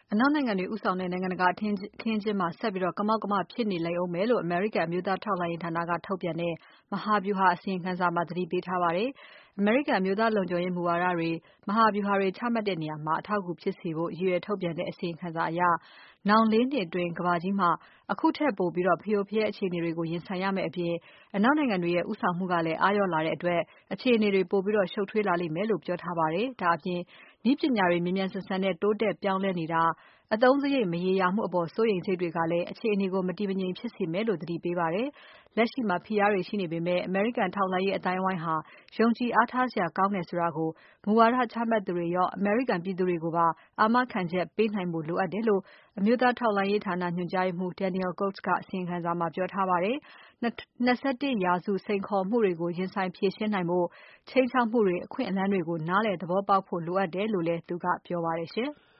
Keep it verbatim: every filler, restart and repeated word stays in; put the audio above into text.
အနောက်နိုင်ငံတွေဦးဆောင်တဲ့ နိုင်ငံတကာအခင်းအကျင်းမှာ ဆက်ပြီးကမောက်ကမဖြစ်နေလိမ့်ဦးမယ်လို့ အမေရိကန်အမျိုးသားထောက်လှမ်းရေးဌာနကထုတ်ပြန်တဲ့ မဟာဗျူဟာအစီရင်ခံစာမှာ သတိပေးထားပါတယ်။ အမေရိကန်အမျိုးသားလုံခြုံရေးမူဝါဒတွေ မဟာဗျူဟာတွေချမှတ်တဲ့နေရာမှာ အထောက်အကူဖြစ်စေဖို့ ရည်ရွယ်ထုတ်ပြန်တဲ့အစီရင်ခံစာအရ နောင် ၄ နှစ်အတွင်း ကမ္ဘာကြီးမှာ အခုထက်ပိုပြီး ဖရိုဖရဲအခြေအနေတွေကို ရင်ဆိုင်ရမယ့်အပြင် အနောက်နိုင်ငံတွေရဲ့ ဦးဆောင်မှုကလည်း အားလျော့လာတဲ့အတွက် အခြေအနေတွေပိုပြီးရှုပ်ထွေးလာလိမ့်မယ်လို့ ပြောထားပါတယ်။ ဒါ့အပြင် နည်းပညာတွေမြန်မြန်ဆန်ဆန်နဲ့ တိုးတက်ပြောင်းလဲနေတာ၊ အသုံးစရိတ်မရေရာမှုအပေါ် စိုးရိမ်စိတ်တွေကလည်း အခြေအနေကို မတည်မငြိမ်ဖြစ်စေမယ်လို့ သတိပေးပါတယ်။ လက်ရှိမှာ ဖိအားတွေရှိနေပေမဲ့ အမေရိကန်ထောက်လှမ်းရေးအသိုင်းအဝိုင်းဟာ ယုံကြည်အားထားစရာကောင်းတယ်ဆိုတာကို မူဝါဒချမှတ်သူတွေရော အမေရိကန်ပြည်သူတွေကိုပါ အာမခံချက်ပေးနိုင်ဖို့လိုအပ်တယ်လို့ အမျိုးသားထောက်လှမ်းရေးဌာနညွှန်ကြားရေးမှူး Daniel Coats ကအစီရင်ခံစာမှာပြောထားပါတယ်။ ၂၁ ရာစုစိန်ခေါ်မှုတွေကို ရင်ဆိုင်ဖြေရှင်းနိုင်ဖို့ ခြိမ်းခြောက်မှုတွေ အခွင့်အလမ်းတွေကို နားလည်သဘောပေါက်ဖို့လိုအပ်တယ်လို့လည်း သူကပြောပါတယ်။